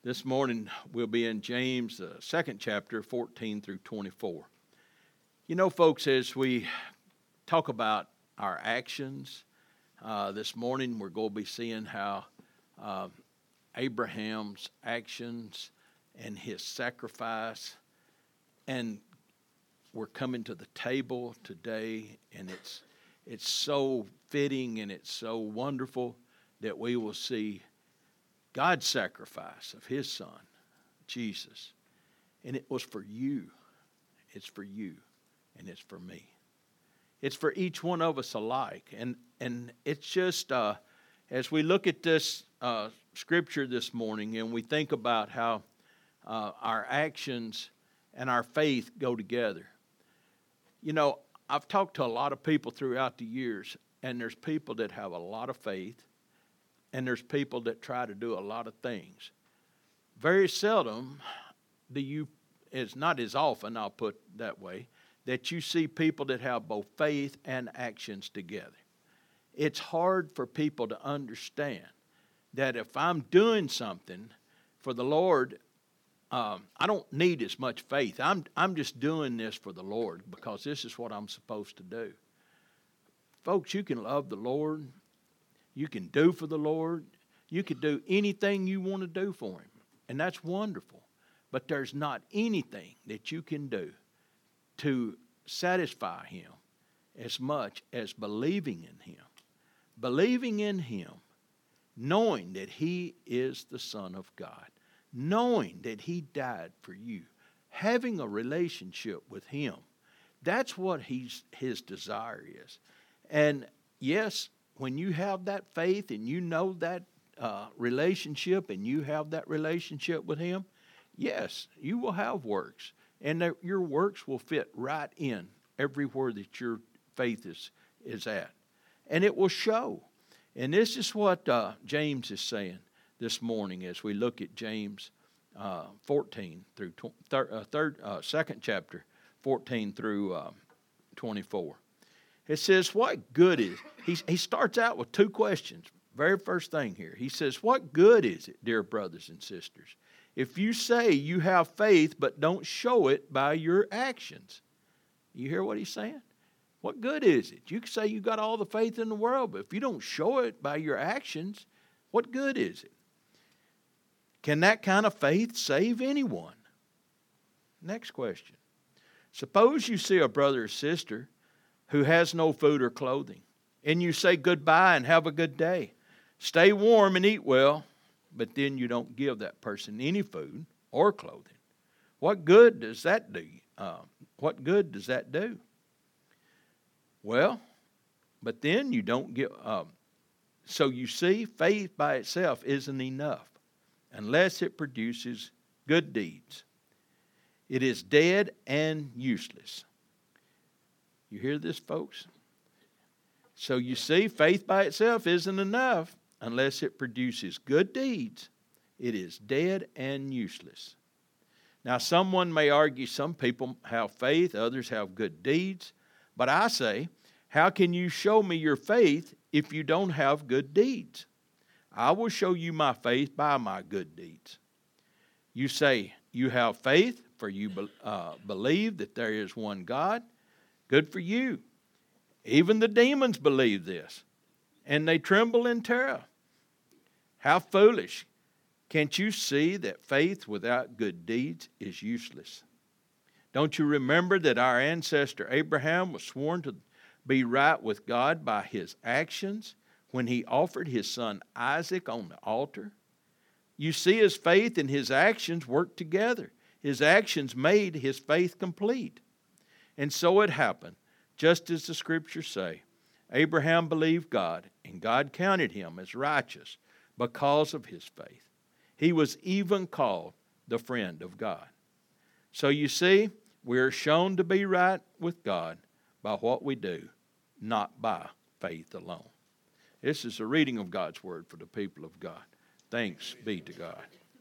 This morning we'll be in James, the second chapter, 14 through 24. You know, folks, as we talk about our actions, this morning we're going to be seeing how Abraham's actions and his sacrifice, and we're coming to the table today, and it's so fitting and it's so wonderful that we will see God's sacrifice of his son, Jesus. And it was for you. It's for you. And it's for me. It's for each one of us alike. And it's just, as we look at this scripture this morning and we think about how our actions and our faith go together. You know, I've talked to a lot of people throughout the years, and there's people that have a lot of faith, and there's people that try to do a lot of things. Very seldom it's not as often, I'll put it that way, that you see people that have both faith and actions together. It's hard for people to understand that if I'm doing something for the Lord, I don't need as much faith. I'm just doing this for the Lord because this is what I'm supposed to do. Folks, you can love the Lord. You can do for the Lord. You can do anything you want to do for Him. And that's wonderful. But there's not anything that you can do to satisfy Him as much as believing in Him. Believing in Him, knowing that He is the Son of God. Knowing that He died for you. Having a relationship with Him. That's what His desire is. And yes, when you have that faith and you know that relationship and you have that relationship with Him, yes, you will have works. And your works will fit right in everywhere that your faith is at. And it will show. And this is what James is saying this morning as we look at James 14 through second chapter, 14 through 24. It says, what good is, he starts out with two questions. Very first thing here. He says, what good is it, dear brothers and sisters, if you say you have faith but don't show it by your actions? You hear what he's saying? What good is it? You can say you got all the faith in the world, but if you don't show it by your actions, what good is it? Can that kind of faith save anyone? Next question. Suppose you see a brother or sister who has no food or clothing, and you say goodbye and have a good day. Stay warm and eat well, but then you don't give that person any food or clothing. What good does that do? What good does that do? Well, but then you don't give. So you see, faith by itself isn't enough unless it produces good deeds. It is dead and useless. You hear this, folks? So you see, faith by itself isn't enough unless it produces good deeds. It is dead and useless. Now, someone may argue some people have faith, others have good deeds. But I say, how can you show me your faith if you don't have good deeds? I will show you my faith by my good deeds. You say you have faith, for you believe that there is one God. Good for you. Even the demons believe this, and they tremble in terror. How foolish. Can't you see that faith without good deeds is useless? Don't you remember that our ancestor Abraham was sworn to be right with God by his actions when he offered his son Isaac on the altar? You see, his faith and his actions worked together. His actions made his faith complete. And so it happened, just as the Scriptures say. Abraham believed God, and God counted him as righteous because of his faith. He was even called the friend of God. So you see, we are shown to be right with God by what we do, not by faith alone. This is a reading of God's Word for the people of God. Thanks be to God.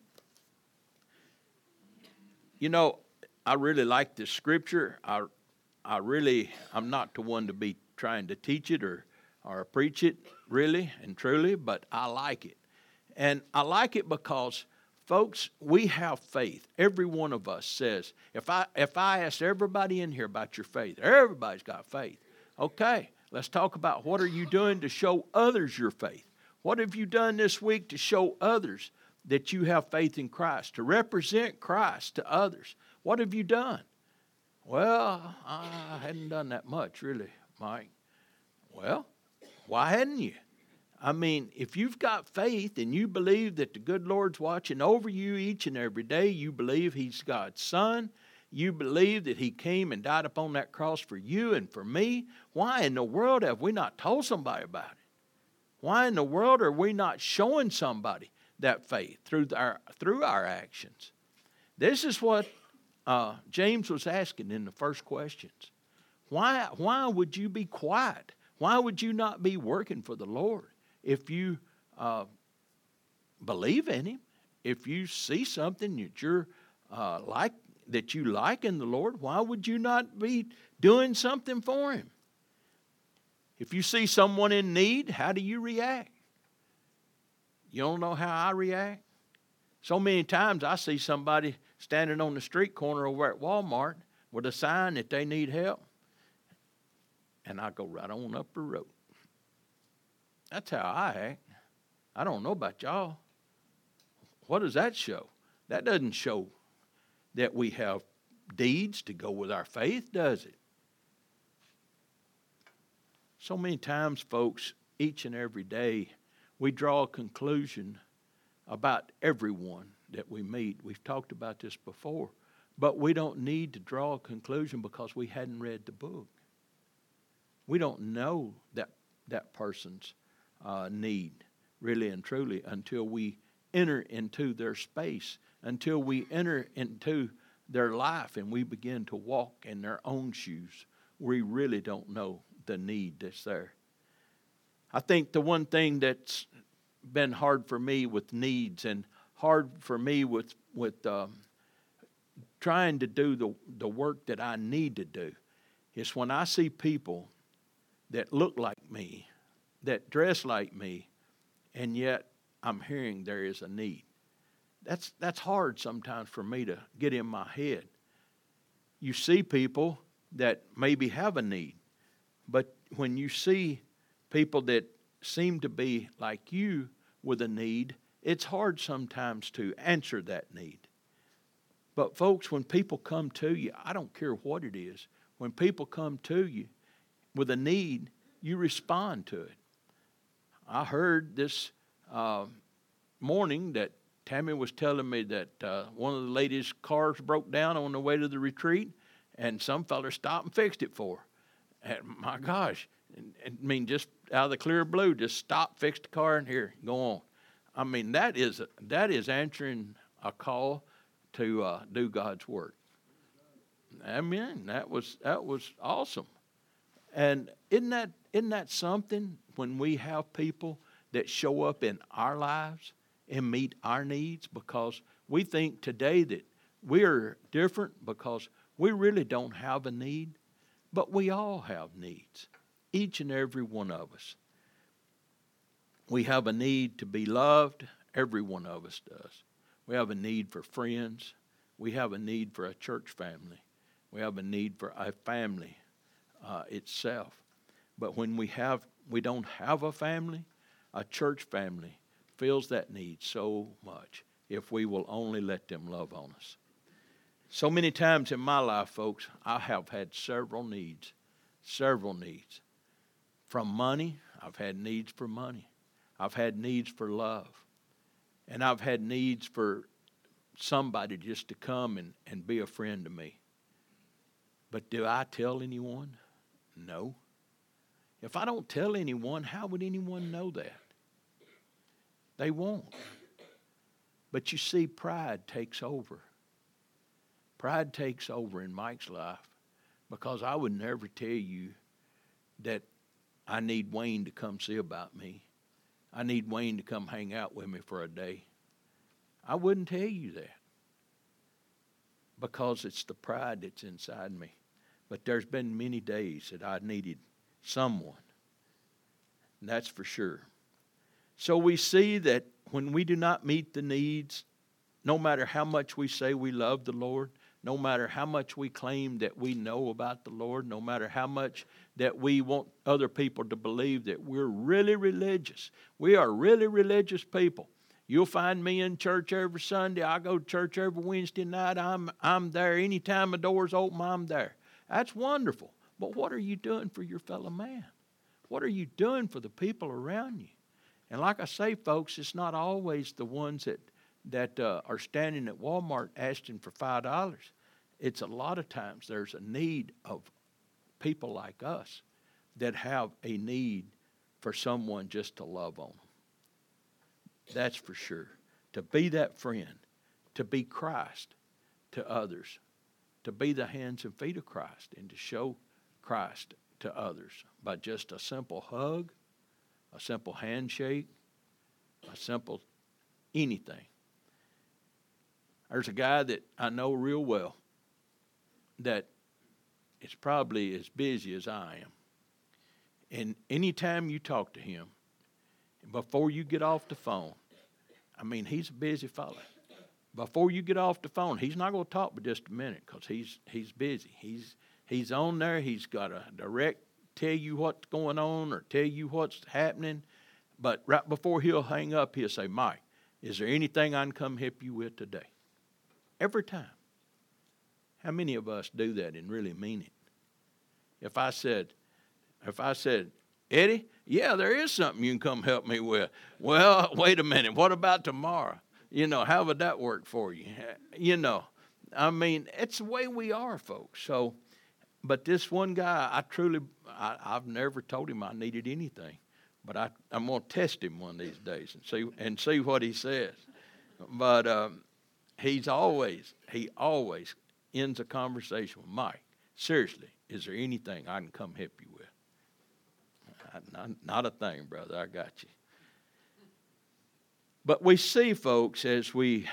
You know, I really like this scripture. I'm not the one to be trying to teach it or preach it really and truly, but I like it. And I like it because Folks, we have faith. Every one of us says, if I asked everybody in here about your faith, everybody's got faith. Okay, let's talk about what are you doing to show others your faith. What have you done this week to show others that you have faith in Christ, to represent Christ to others? What have you done? Well, I hadn't done that much, really, Mike. Well, why hadn't you? I mean, if you've got faith and you believe that the good Lord's watching over you each and every day, you believe He's God's Son, you believe that He came and died upon that cross for you and for me, why in the world have we not told somebody about it? Why in the world are we not showing somebody that faith through our actions? This is what James was asking in the first questions. Why would you be quiet? Why would you not be working for the Lord? If you believe in Him, if you see something that you like in the Lord, why would you not be doing something for Him? If you see someone in need, how do you react? You don't know how I react? So many times I see somebody standing on the street corner over at Walmart with a sign that they need help, and I go right on up the road. That's how I act. I don't know about y'all. What does that show? That doesn't show that we have deeds to go with our faith, does it? So many times, folks, each and every day, we draw a conclusion about everyone that we meet. We've talked about this before. But we don't need to draw a conclusion because we hadn't read the book. We don't know that person's need, really and truly, until we enter into their space, until we enter into their life and we begin to walk in their own shoes. We really don't know the need that's there. I think the one thing that's been hard for me with needs and hard for me with trying to do the work that I need to do is when I see people that look like me, that dress like me, and yet I'm hearing there is a need. That's hard sometimes for me to get in my head. You see people that maybe have a need, but when you see people that seem to be like you with a need, it's hard sometimes to answer that need. But folks, when people come to you, I don't care what it is, when people come to you with a need, you respond to it. I heard this morning that Tammy was telling me that one of the ladies' cars broke down on the way to the retreat, and some fella stopped and fixed it for her. And my gosh, I mean, just out of the clear blue, just stop, fix the car, and here, go on. I mean, that is answering a call to do God's work. I mean, that was awesome. And isn't that something when we have people that show up in our lives and meet our needs? Because we think today that we're different because we really don't have a need, but we all have needs, each and every one of us. We have a need to be loved. Every one of us does. We have a need for friends. We have a need for a church family. We have a need for a family itself. But when we don't have a family, a church family fills that need so much if we will only let them love on us. So many times in my life, folks, I have had several needs. From money, I've had needs for money. I've had needs for love. And I've had needs for somebody just to come and be a friend to me. But do I tell anyone? No. If I don't tell anyone, how would anyone know that? They won't. But you see, pride takes over. Pride takes over in Mike's life because I would never tell you that I need Wayne to come see about me. I need Wayne to come hang out with me for a day. I wouldn't tell you that because it's the pride that's inside me. But there's been many days that I needed someone. And that's for sure. So we see that when we do not meet the needs no matter how much we say we love the Lord, no matter how much we claim that we know about the Lord, no matter how much that we want other people to believe that we're really religious. We are really religious people. You'll find me in church every Sunday. I go to church every Wednesday night. I'm there. Anytime the door's open, I'm there. That's wonderful. But what are you doing for your fellow man? What are you doing for the people around you? And like I say, folks, it's not always the ones that are standing at Walmart asking for $5. It's a lot of times there's a need of people like us that have a need for someone just to love on them. That's for sure. To be that friend, to be Christ to others, to be the hands and feet of Christ, and to show Christ to others by just a simple hug, a simple handshake, a simple anything. There's a guy that I know real well that is probably as busy as I am. And anytime you talk to him, before you get off the phone, I mean, he's a busy fella. Before you get off the phone, he's not going to talk for just a minute because he's busy. He's on there. He's got to direct tell you what's going on or tell you what's happening. But right before he'll hang up, he'll say, Mike, is there anything I can come help you with today? Every time. How many of us do that and really mean it? If I said, Eddie, yeah, there is something you can come help me with. Well, wait a minute. What about tomorrow? How would that work for you? I mean, it's the way we are, folks. So, but this one guy, I've never told him I needed anything. But I'm going to test him one of these days and see what he says. But he always ends a conversation with Mike. Seriously, is there anything I can come help you with? Not a thing, brother. I got you. But we see, folks, as we,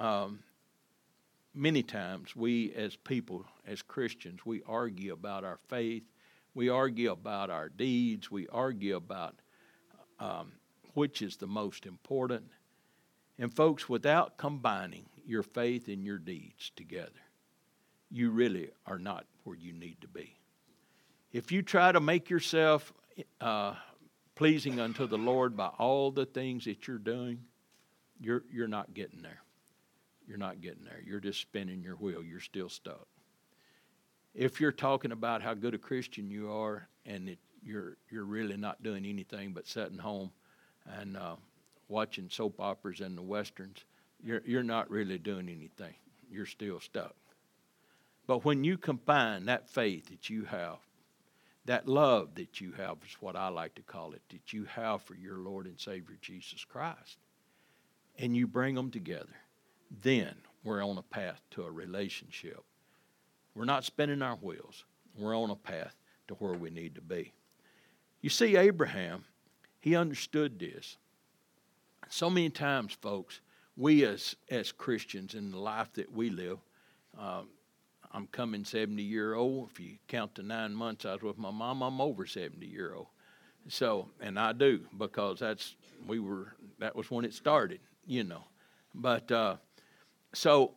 many times, we as people, as Christians, we argue about our faith. We argue about our deeds. We argue about which is the most important. And folks, without combining your faith and your deeds together, you really are not where you need to be. If you try to make yourself pleasing unto the Lord by all the things that you're doing, you're not getting there. You're not getting there. You're just spinning your wheel. You're still stuck. If you're talking about how good a Christian you are and you're really not doing anything but sitting home and watching soap operas and the westerns, you're not really doing anything. You're still stuck. But when you combine that faith that you have, that love that you have is what I like to call it, that you have for your Lord and Savior Jesus Christ, and you bring them together, then we're on a path to a relationship. We're not spinning our wheels. We're on a path to where we need to be. You see, Abraham, he understood this. So many times, folks, we as Christians in the life that we live, I'm coming 70-year-old. If you count the 9 months I was with my mom, I'm over 70-year-old. So, and I do, because that was when it started, But so,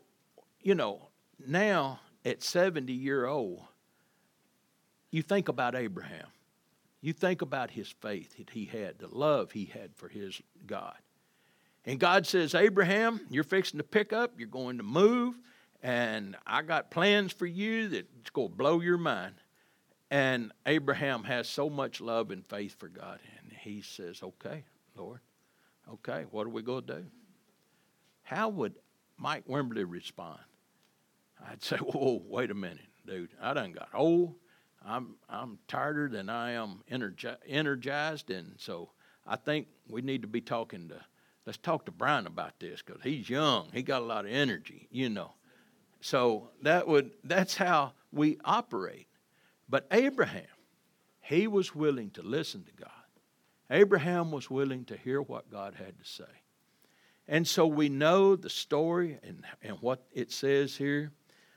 now at 70-year-old, you think about Abraham. You think about his faith that he had, the love he had for his God. And God says, Abraham, you're fixing to pick up, you're going to move, and I got plans for you that's going to blow your mind. And Abraham has so much love and faith for God. And he says, okay, Lord, okay, what are we going to do? How would Mike Wimberly respond? I'd say, whoa, wait a minute, dude. I done got old. I'm tireder than I am energized. And so I think we need to be let's talk to Brian about this, because he's young. He got a lot of energy, So that's how we operate. But Abraham, he was willing to listen to God. Abraham was willing to hear what God had to say. And so we know the story and what it says here.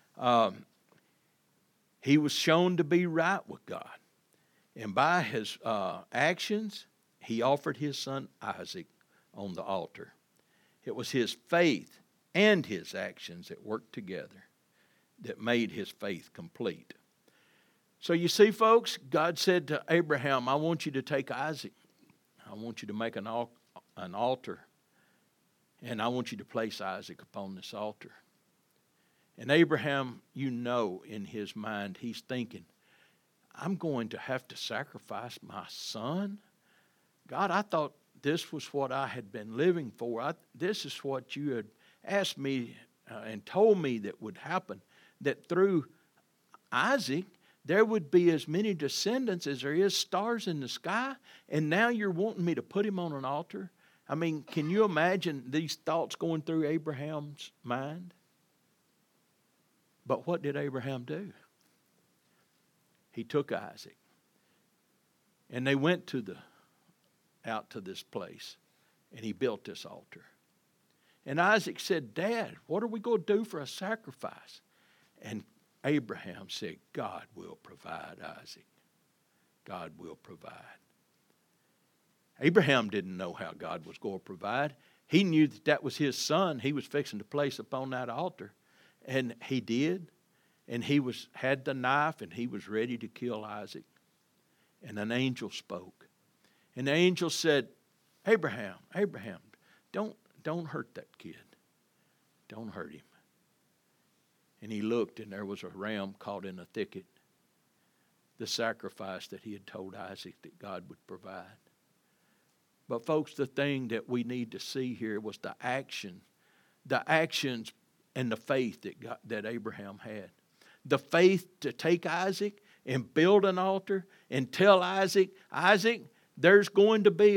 He was shown to be right with God. And by his actions, he offered his son Isaac on the altar. It was his faith and his actions that worked together that made his faith complete. So you see, folks, God said to Abraham, I want you to take Isaac. I want you to make an altar. And I want you to place Isaac upon this altar. And Abraham, you know, in his mind, he's thinking, I'm going to have to sacrifice my son? God, I thought this was what I had been living for. This is what you had asked me and told me that would happen, that through Isaac, there would be as many descendants as there is stars in the sky, and now you're wanting me to put him on an altar? I mean, can you imagine these thoughts going through Abraham's mind? But what did Abraham do? He took Isaac, and they went out to this place, and he built this altar. And Isaac said, Dad, what are we going to do for a sacrifice? And Abraham said, God will provide, Isaac. God will provide. Abraham didn't know how God was going to provide. He knew that that was his son he was fixing to place upon that altar. And he did. And he had the knife and he was ready to kill Isaac. And an angel spoke. And the angel said, Abraham, don't hurt that kid. Don't hurt him. And he looked, and there was a ram caught in a thicket, the sacrifice that he had told Isaac that God would provide. But folks, the thing that we need to see here was the actions and the faith that Abraham had. The faith to take Isaac and build an altar and tell Isaac, there's going to be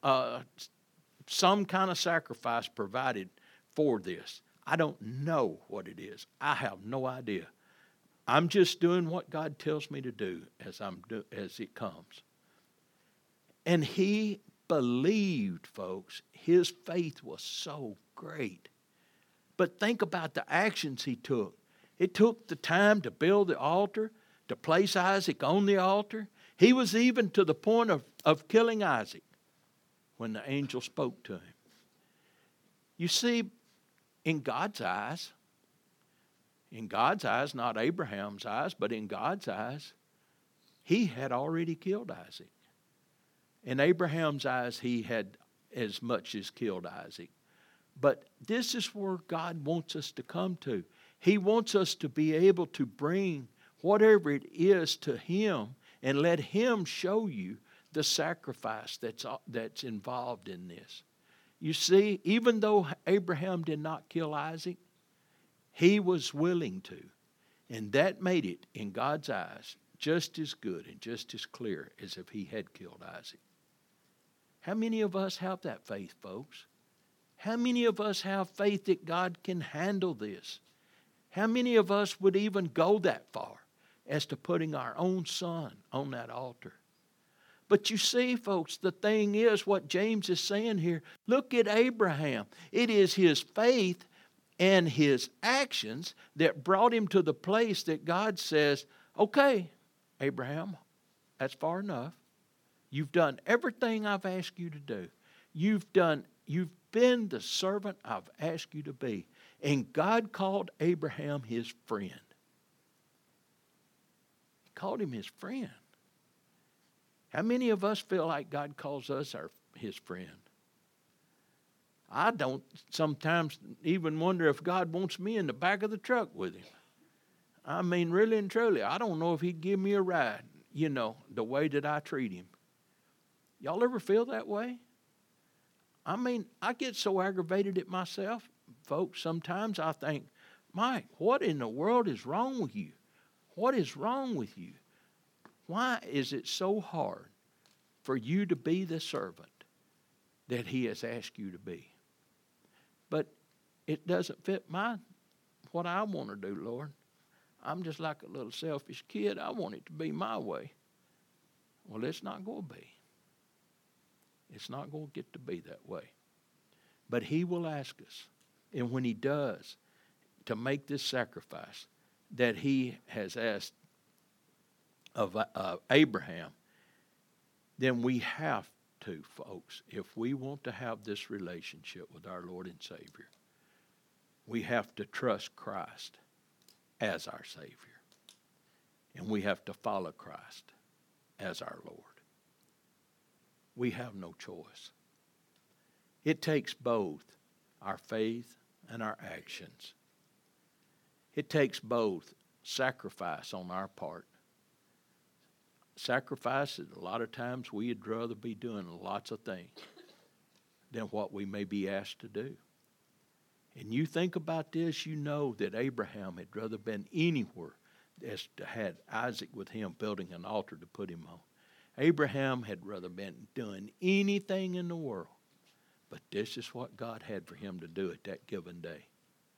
some kind of sacrifice provided for this. I don't know what it is. I have no idea. I'm just doing what God tells me to do as it comes. And he believed, folks. His faith was so great. But think about the actions he took. It took the time to build the altar, to place Isaac on the altar. He was even to the point of killing Isaac when the angel spoke to him. You see, in God's eyes, not Abraham's eyes, but in God's eyes, he had already killed Isaac. In Abraham's eyes, he had as much as killed Isaac. But this is where God wants us to come to. He wants us to be able to bring whatever it is to him and let him show you the sacrifice that's involved in this. You see, even though Abraham did not kill Isaac, he was willing to. And that made it, in God's eyes, just as good and just as clear as if he had killed Isaac. How many of us have that faith, folks? How many of us have faith that God can handle this? How many of us would even go that far as to putting our own son on that altar? But you see, folks, the thing is what James is saying here. Look at Abraham. It is his faith and his actions that brought him to the place that God says, okay, Abraham, that's far enough. You've done everything I've asked you to do. You've been the servant I've asked you to be. And God called Abraham his friend. He called him his friend. How many of us feel like God calls us his friend? I don't sometimes even wonder if God wants me in the back of the truck with him. I mean, really and truly, I don't know if he'd give me a ride, the way that I treat him. Y'all ever feel that way? I mean, I get so aggravated at myself, folks. Sometimes I think, Mike, what in the world is wrong with you? What is wrong with you? Why is it so hard for you to be the servant that he has asked you to be? But it doesn't fit what I want to do, Lord. I'm just like a little selfish kid. I want it to be my way. Well, it's not going to be. It's not going to get to be that way. But he will ask us, and when he does, to make this sacrifice that he has asked of Abraham, then we have to, folks, if we want to have this relationship with our Lord and Savior, we have to trust Christ as our Savior. And we have to follow Christ as our Lord. We have no choice. It takes both our faith and our actions. It takes both sacrifice on our part. Sacrifice is a lot of times we'd rather be doing lots of things than what we may be asked to do. And you think about this, you know that Abraham had rather been anywhere as to had Isaac with him building an altar to put him on. Abraham had rather been doing anything in the world. But this is what God had for him to do at that given day.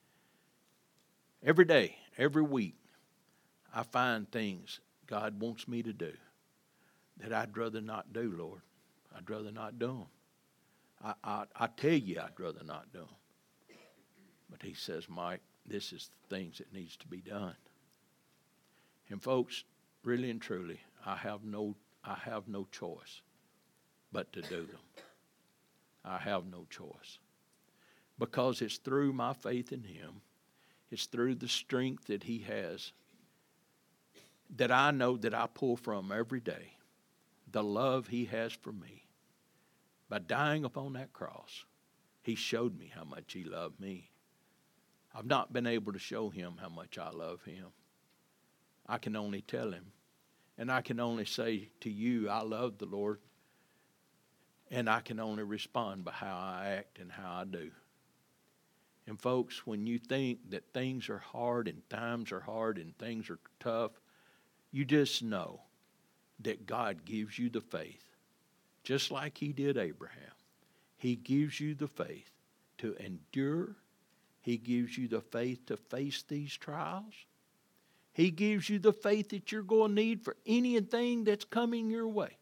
Every day, every week, I find things God wants me to do that I'd rather not do, Lord. I'd rather not do them. I tell you I'd rather not do them. But he says, Mike, this is the things that needs to be done. And folks, really and truly, I have no choice but to do them. I have no choice. Because it's through my faith in him, it's through the strength that he has, that I know that I pull from every day, the love he has for me. By dying upon that cross, he showed me how much he loved me. I've not been able to show him how much I love him. I can only tell him. And I can only say to you, I love the Lord. And I can only respond by how I act and how I do. And folks, when you think that things are hard and times are hard and things are tough, you just know that God gives you the faith. Just like he did Abraham. He gives you the faith to endure. He gives you the faith to face these trials. He gives you the faith that you're going to need for anything that's coming your way.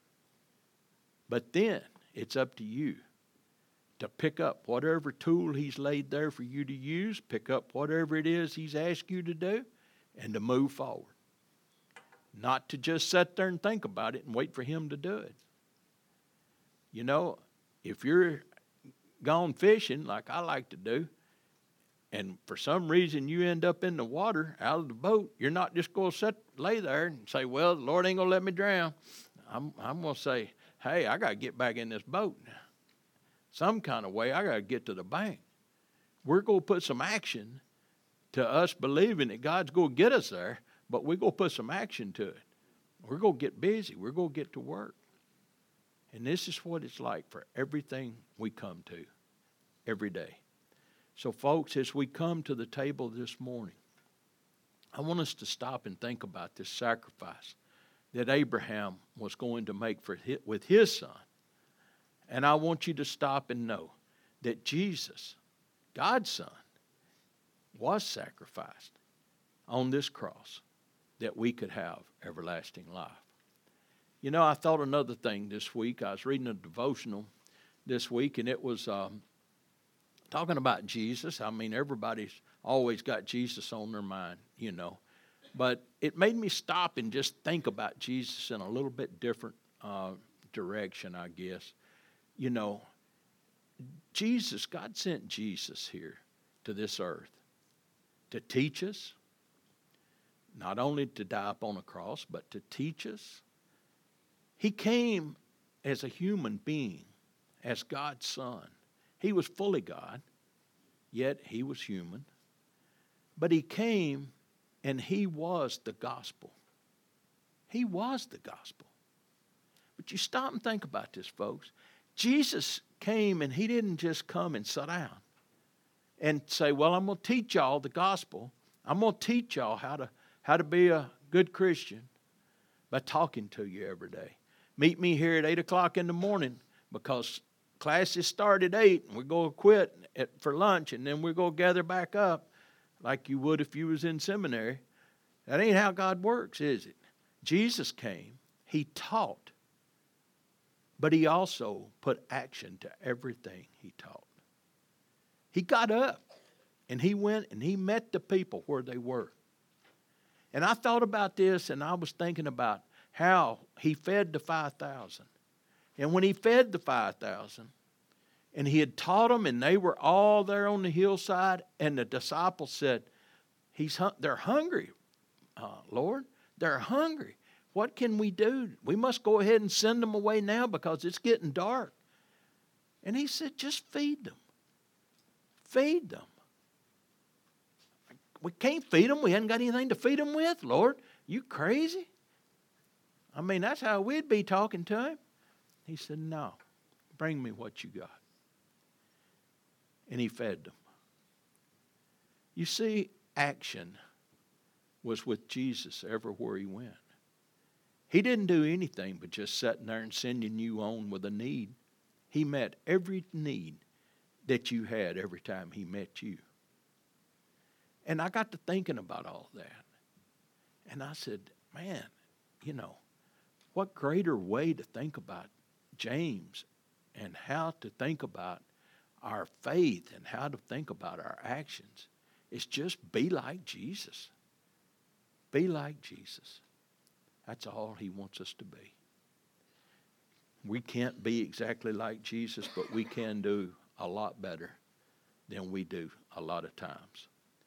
But then it's up to you to pick up whatever tool he's laid there for you to use, pick up whatever it is he's asked you to do, and to move forward. Not to just sit there and think about it and wait for him to do it. You know, if you're gone fishing like I like to do, and for some reason you end up in the water out of the boat, you're not just going to lay there and say, well, the Lord ain't going to let me drown. I'm going to say, hey, I got to get back in this boat. Some kind of way, I got to get to the bank. We're going to put some action to us believing that God's going to get us there, but we're going to put some action to it. We're going to get busy. We're going to get to work. And this is what it's like for everything we come to every day. So, folks, as we come to the table this morning, I want us to stop and think about this sacrifice that Abraham was going to make with his son. And I want you to stop and know that Jesus, God's son, was sacrificed on this cross that we could have everlasting life. You know, I thought another thing this week. I was reading a devotional this week, and it was talking about Jesus. I mean, everybody's always got Jesus on their mind, you know. But it made me stop and just think about Jesus in a little bit different direction, I guess. You know, Jesus, God sent Jesus here to this earth to teach us, not only to die upon a cross, but to teach us. He came as a human being, as God's son. He was fully God, yet he was human. But he came and he was the gospel. He was the gospel. But you stop and think about this, folks. Jesus came and he didn't just come and sit down and say, well, I'm going to teach y'all the gospel. I'm going to teach y'all how to be a good Christian by talking to you every day. Meet me here at 8 o'clock in the morning because classes start at 8 and we're going to quit for lunch and then we're going to gather back up like you would if you was in seminary. That ain't how God works, is it? Jesus came, he taught, but he also put action to everything he taught. He got up and he went and he met the people where they were. And I thought about this and I was thinking about how he fed the 5,000. And when he fed the 5,000, And he had taught them, and they were all there on the hillside. And the disciples said, they're hungry, Lord. They're hungry. What can we do? We must go ahead and send them away now because it's getting dark. And he said, just feed them. Feed them. We can't feed them. We haven't got anything to feed them with, Lord. You crazy? I mean, that's how we'd be talking to him. He said, no, bring me what you got. And he fed them. You see, action was with Jesus everywhere he went. He didn't do anything but just sitting there and sending you on with a need. He met every need that you had every time he met you. And I got to thinking about all that. And I said, man, what greater way to think about James and how to think about our faith and how to think about our actions is just be like Jesus. Be like Jesus. That's all he wants us to be. We can't be exactly like Jesus, but we can do a lot better than we do a lot of times.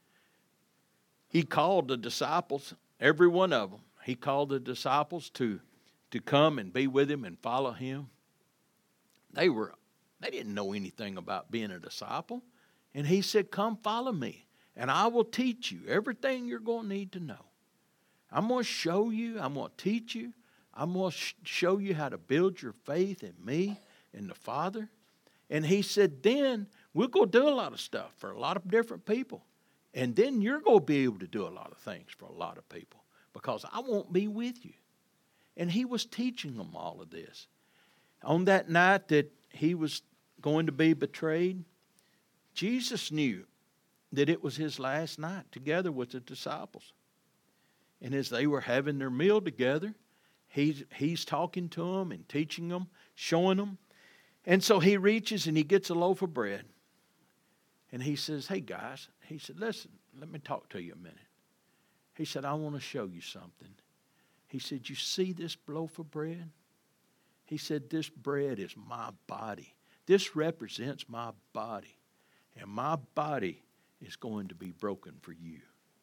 He called the disciples, every one of them, he called the disciples to come and be with him and follow him. They didn't know anything about being a disciple. And he said, come follow me, and I will teach you everything you're going to need to know. I'm going to show you, I'm going to teach you, I'm going to show you how to build your faith in me and the Father. And he said, then we'll go do a lot of stuff for a lot of different people. And then you're going to be able to do a lot of things for a lot of people because I won't be with you. And he was teaching them all of this. On that night that he was going to be betrayed, Jesus knew that it was his last night together with the disciples. And as they were having their meal together, he's talking to them and teaching them, showing them. And so he reaches and he gets a loaf of bread. And he says, hey guys, he said, listen, let me talk to you a minute. He said, I want to show you something. He said, you see this loaf of bread? He said, this bread is my body. This represents my body. And my body is going to be broken for you.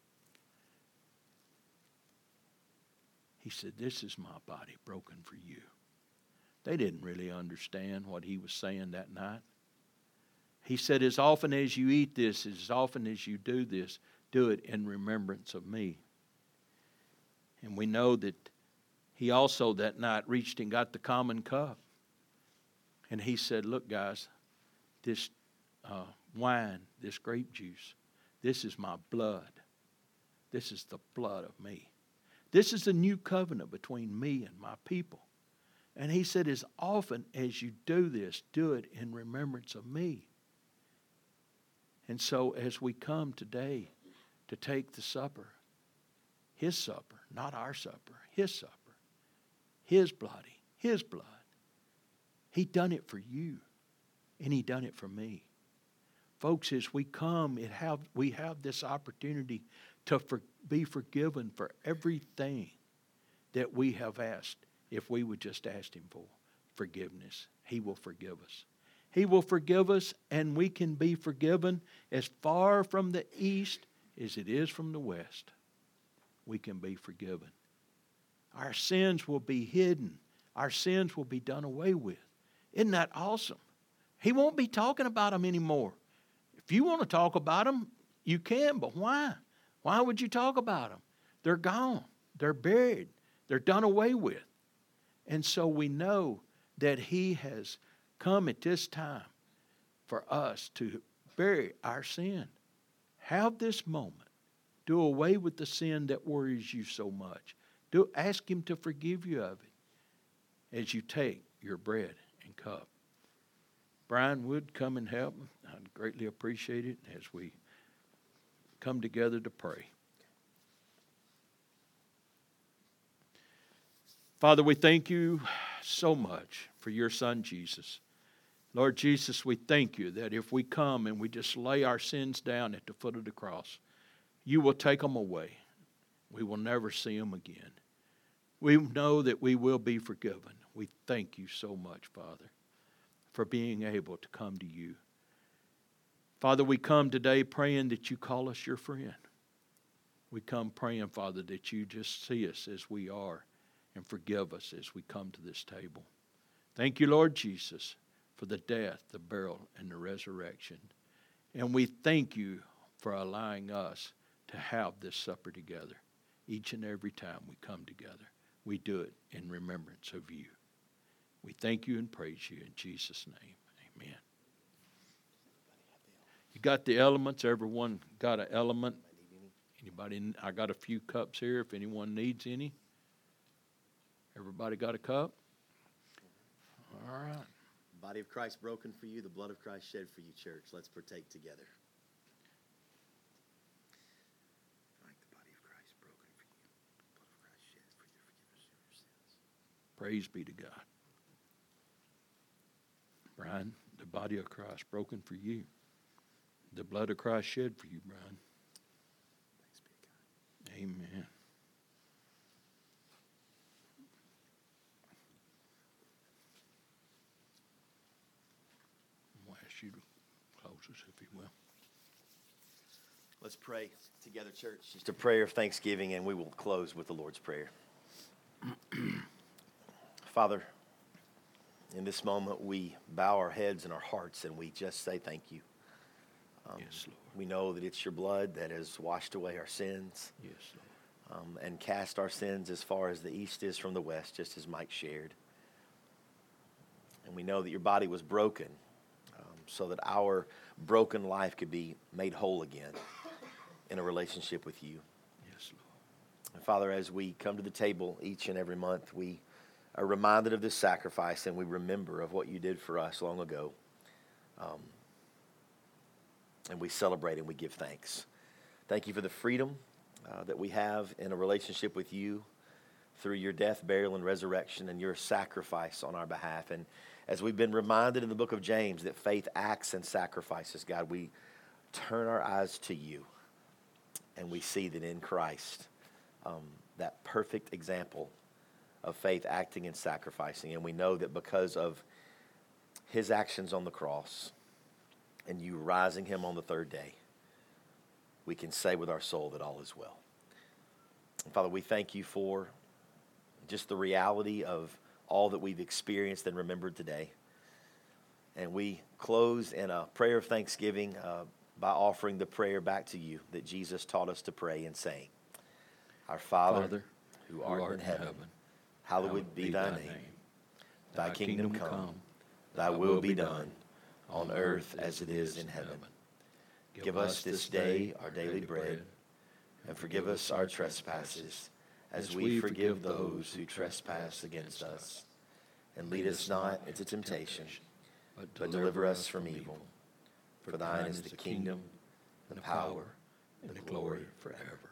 He said, this is my body broken for you. They didn't really understand what he was saying that night. He said, as often as you eat this, as often as you do this, do it in remembrance of me. And we know that he also that night reached and got the common cup. And he said, look guys, this wine, this grape juice, this is my blood. This is the blood of me. This is the new covenant between me and my people. And he said, as often as you do this, do it in remembrance of me. And so as we come today to take the supper, his supper, not our supper, his supper, his body, his blood, he done it for you, and he done it for me. Folks, as we come, we have this opportunity to be forgiven for everything that we have asked. If we would just ask him for forgiveness, he will forgive us. He will forgive us, and we can be forgiven as far from the east as it is from the west. We can be forgiven. Our sins will be hidden. Our sins will be done away with. Isn't that awesome? He won't be talking about them anymore. If you want to talk about them, you can, but why? Why would you talk about them? They're gone. They're buried. They're done away with. And so we know that he has come at this time for us to bury our sin. Have this moment. Do away with the sin that worries you so much. Ask him to forgive you of it as you take your bread and cup. Brian Wood, come and help. I'd greatly appreciate it as we come together to pray. Father, we thank you so much for your son, Jesus. Lord Jesus, we thank you that if we come and we just lay our sins down at the foot of the cross, you will take them away. We will never see them again. We know that we will be forgiven. We thank you so much, Father. for being able to come to you. Father, we come today praying that you call us your friend. We come praying, Father, that you just see us as we are and forgive us as we come to this table. Thank you, Lord Jesus, for the death, the burial, and the resurrection. And we thank you for allowing us to have this supper together. Each and every time we come together, we do it in remembrance of you. We thank you and praise you in Jesus' name. Amen. You got the elements? Everyone got an element? Anybody? I got a few cups here if anyone needs any. Everybody got a cup? All right. The body of Christ broken for you, the blood of Christ shed for you, church. Let's partake together. Like the body of Christ broken for you, the blood of Christ shed for your forgiveness of your sins. Praise be to God. Brian, the body of Christ broken for you. The blood of Christ shed for you, Brian. Thanks be to God. Amen. I'll ask you to close us, if you will. Let's pray together, church. Just a prayer of thanksgiving, and we will close with the Lord's Prayer. Father, in this moment, we bow our heads and our hearts, and we just say thank you. Yes, Lord. We know that it's your blood that has washed away our sins. Yes, Lord. And cast our sins as far as the east is from the west, just as Mike shared. And we know that your body was broken so that our broken life could be made whole again in a relationship with you. Yes, Lord. And Father, as we come to the table each and every month, we are reminded of this sacrifice, and we remember of what you did for us long ago. And we celebrate and we give thanks. Thank you for the freedom that we have in a relationship with you through your death, burial, and resurrection, and your sacrifice on our behalf. And as we've been reminded in the book of James that faith acts and sacrifices, God, we turn our eyes to you, and we see that in Christ, that perfect example of faith acting and sacrificing. And we know that because of his actions on the cross and you rising him on the third day, we can say with our soul that all is well. And Father, we thank you for just the reality of all that we've experienced and remembered today. And we close in a prayer of thanksgiving by offering the prayer back to you that Jesus taught us to pray and saying, Our Father, who art in heaven, hallowed be thy name. Thy kingdom come, thy will be done, on earth as it is in heaven. Give us this day our daily bread, and forgive us our trespasses, as we forgive those who trespass against us. And lead us not into temptation, but deliver us from evil. For thine is the kingdom, the power, and the glory forever.